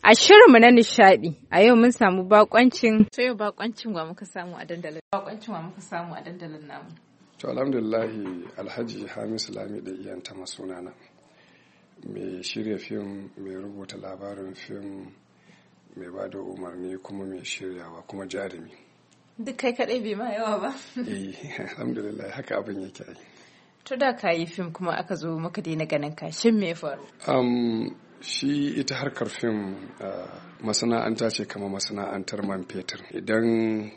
A shirinmu na nishadi a yau mun samu bakoncin. To yau bakoncin wa muka samu a dandalin? Namu. To alhamdulillahi Alhaji Hamisu Lami da iyanta masunana. Mai shirya fim, mai rubuta labarin fim, mai ba da umarni kuma mai shiryawa kuma jarumi. Duk kai kaɗai bai ma yawa ba? Alhamdulillah haka abin yake yi. To da ka yi fim kuma aka zo maka daina ganin ka, shin me faru? Shi ita harkar fim masana'anta ce kama masana'antar man fetur. Idan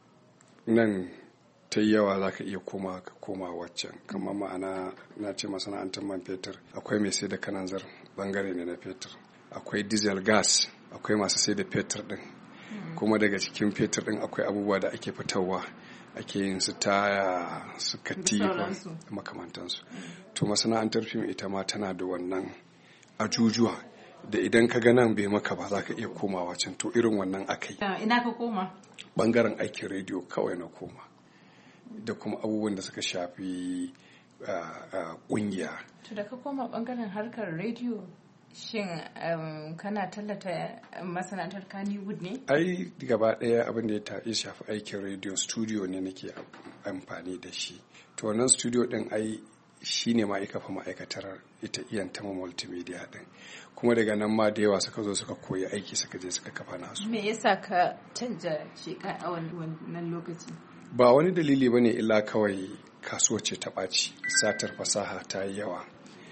nan ta yi yawa za ka iya koma waccan. Kamar ma'ana na ce masana'antar man fetur akwai mai sai da kananzir bangare ne na fetur, akwai diesel gas, akwai masu sai da fetur din, kuma daga cikin fetur din akwai abubuwa da ake fitarwa, ake yin su taya, su katifa, makamantansu. To masana'antar fim ita ma tana da wannan ajujuwa da idan ka ga nan bai maka ba za ka iya komawa can. To irin wannan akai. Ina ka koma? Bangaren aikin rediyo kawai na koma, da kuma abubuwan da suka shafi kungiya. To da ka koma bangaren harkar rediyo, shin kana tallata masana'antar Kannywood ne? Ai gaba ɗaya abin da ya shafi aikin rediyo, studio ne nake amfani da shi. To wannan studio ɗin ai shi ne ma'aikafa ma'aikatar ita iyanta multimedia ɗin, kuma daga nan ma da yawa suka zo suka koyi aiki suka je suka kafa nasu. Me yasa ka canja sheka a wannan lokaci? Ba wani dalili ba ne illa kawai kasuwa ce ta ɓaci, satar fasaha ta yi yawa.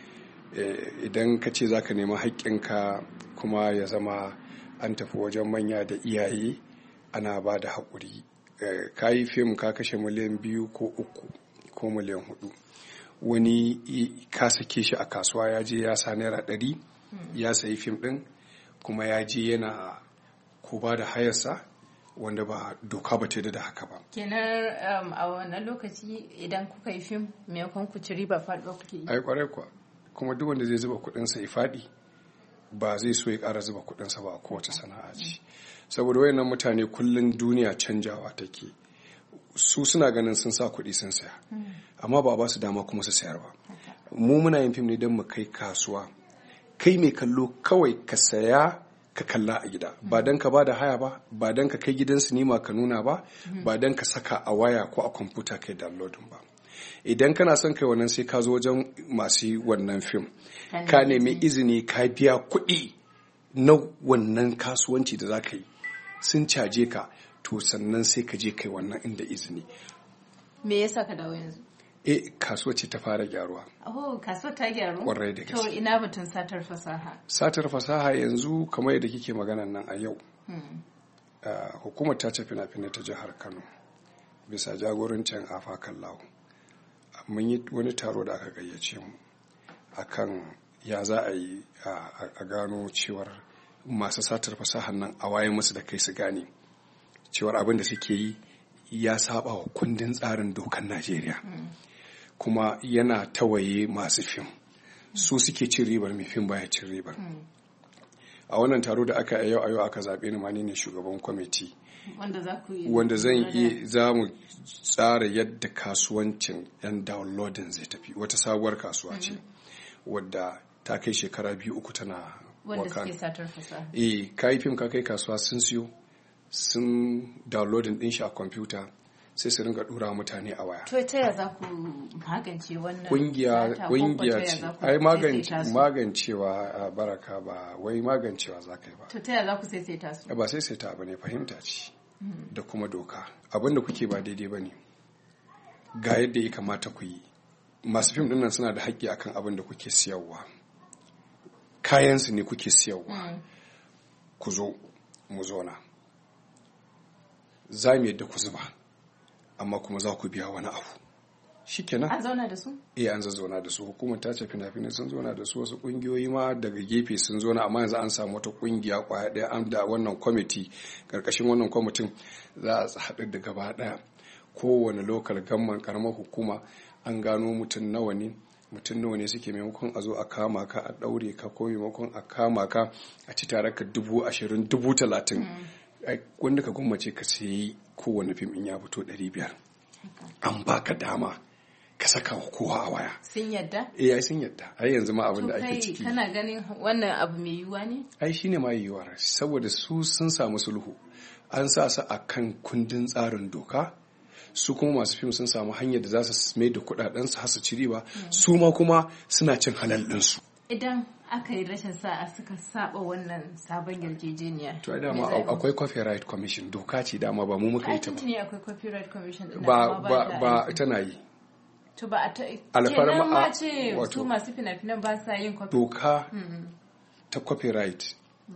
Idan ka ce za ka nemi haƙƙinka kuma ya zama an tafi wajen manya da iyaye ana ba da haƙuri. Ka yi fim ka kashe miliyan 2 ko 3 ko miliyan 4, wani ka sake shi a kasuwa ya je ya sa naira 100 ya sayi fim ɗin, kuma ya je yana ko ba da hayarsa wanda ba doka ba ta da haka ba. Kenan a wannan lokaci idan kuka yi fim maimakon ku ci riba faɗuwa kuke yi? Ai kwarai kuwa, kuma duk wanda zai zuba kuɗinsa ya faɗi ba zai so ya ƙara zuba kuɗinsa ba a kowace sana'a ce. Saboda wayannan mutane kullum duniya canjawa take, su suna ganin sun sa kuɗi sun saya, amma ba su dama kuma su sayar ba. Mu muna yin fim ne don mu kai kasuwa, kai mai kallo kawai ka saya ka kalla a gida, ba don ka ba da haya ba don ka kai gidan sinima ka nuna ba don ka saka a waya ko a kwamfuta kai downloading ba. Idan kana son kai wannan sai ka zo wajen masu wannan fim, ka nemi izini, ka biya kuɗi na wannan kasuwanci da za ka yi, sun caje ka, to sannan sai ka je kai wannan inda izini. Me yasa ka dawo yanzu? Kasuwa ce ta fara gyaruwa. Oh, kasuwa ta gyaru? Kwarai da gaske. To ina batun satar fasaha? Satar fasaha yanzu kamar yadda kike magana nan a yau. Hukumar ta ce fina-finai ta jihar Kano bisa jagorancin Afa Kallawo. Mun yi wani taro da aka gayyace mu akan ya za a yi a gano cewar masu satar fasahar nan a waye musu da kai su gane cewar abin da suke yi ya saba wa kundin tsarin dokar Najeriya, kuma yana tawaye masu fim. Su suke cin ribar, mai fim baya cin ribar. A wannan taro da aka yi yau aka zaɓe ni ma ni ne shugaban kwamiti wanda za mu tsara yadda kasuwancin yan downloading zai tafi. Wata sabuwar kasuwa ce wadda ta kai shekara 2-3 tana wanda suke satar fasaha. Ka yi fim ka kai kasuwa, sun siyo, sun downloading din shi a kwamfuta, sai su ringa dura mutane a waya. To ta yaya za ku magance wannan? Kungiya ce. Ai magancewa Baraka, ba wai magancewa za ka yi ba. To ta yaya za ku saisaita su? Ba saisaita ba ne, fahimta ce da kuma doka. Abin da kuke ba daidai ba ne, ga yadda ya kamata ku yi. Masu fim ɗin nan suna da haƙƙi akan abin da kuke siyarwa, kayansu ne kuke siyarwa. Ku zo mu zona, za mu yadda ku zuba, amma kuma za ku biya wani abu. Shikenan. An zauna da su? An zauna da su. Hukumar ta ce fina-finai sun zauna da su, wasu kungiyoyi ma daga gefe sun zauna, amma yanzu an samu wata kungiya kwaya ɗaya, an da wannan kwamiti, karkashin wannan kwamitin za a haɗu da gaba ɗaya kowane lokal gamman karamar hukuma, an gano mutum nawa ne suke, maimakon a zo a kama ka a ɗaure ka, ko maimakon a kama ka a ci tare ka 20,000 30,000, wanda ka gwammace ka sayi kowane fim in ya fito 500. An baka dama ka saka wa kowa a waya. Sun yadda? Ai sun yadda. Ai yanzu ma abin da ake ciki. Kana ganin wannan abu mai yiwuwa ne? Ai shine ma yiwuwa, saboda su sun samu sulhu. An sa su akan kundin tsarin doka. Su kuma masu fim sun samu hanyar da za su mai da kudaden su har su ci riba. Su ma kuma suna cin halal ɗinsu. Idan aka yi rashin sa'a suka saba wannan sabon yarjejeniya. To dama akwai Copyright Commission, doka ce dama ba mu muka yi ta ba. Ai akwai Copyright Commission din ba tana yi. To ba a ta kenan ma ce su masu fina-finan ba sa yin copyright. Doka ta copyright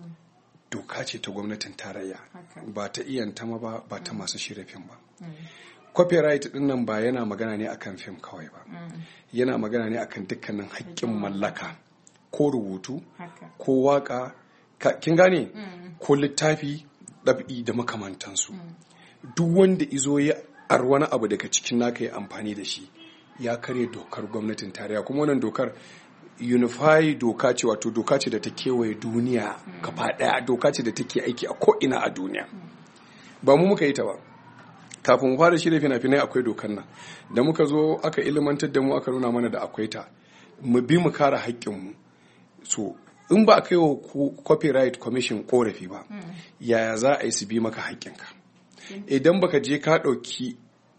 doka ce ta gwamnatin tarayya, ba ta iyanta ma ba ta masu shirya fim ba. Copyright din nan ba yana magana ne akan fim kawai ba, yana magana ne akan dukkanin haƙƙin mallaka, ko rubutu ko waka, kin gane, ko littafi, ɗab'i da makamantansu. Duk wanda izo ya wani abu daga cikin naka ya amfani da shi ya karya dokar gwamnatin tarayya. Kuma wannan dokar unify doka ce, wato doka ce da ta kewaye duniya gaba daya, doka ce da take aiki a ko'ina a duniya. Ba mu muka yi ta ba, kafin mu fara shirya fina-finai akwai dokar nan, da muka zo aka ilimantar da mu, aka nuna mana da akwai ta, mu bi mu kare haƙƙinmu. So in ba a kai wa Copyright Commission korafi ba, yaya za a yi su bi maka haƙƙinka? Idan baka je ka ɗauki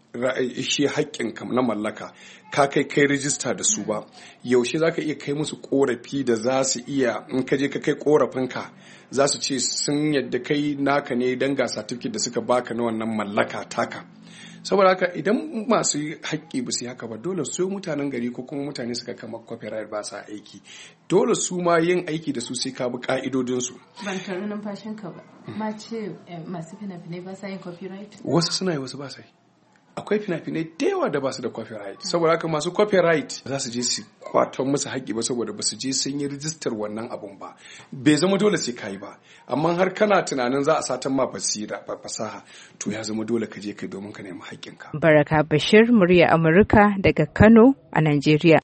shi haƙƙinka na mallaka ka kai rijista da su ba, yaushe za ka iya kai musu korafi da za su iya, in ka je ka kai korafinka za su ce sun yadda kai naka ne don ga certificate da suka baka na wannan mallaka taka. Saboda haka idan masu haƙƙi ba su haka ba, dole su mutanen gari ko kuma mutane suka kama copyright ba sa aiki, dole su ma yin aiki da su sai ka bi ka'idodinsu. Ban taru numfashinka ba, ma ce masu fina-finai ba sa yin copyright? Wasu suna yi, wasu ba sa yi. Akwai fina-finai da yawa da ba su da copyright, saboda haka masu copyright za su je su kwaton musu haƙƙi ba, saboda ba su je sun yi rijistar wannan abun ba. Bai zama dole sai ka yi ba, amma har kana tunanin za a satan ma fasaha, to ya zama dole ka je kai domin ka nemi haƙƙinka. Baraka Bashir, murya Amurka daga Kano a Najeriya.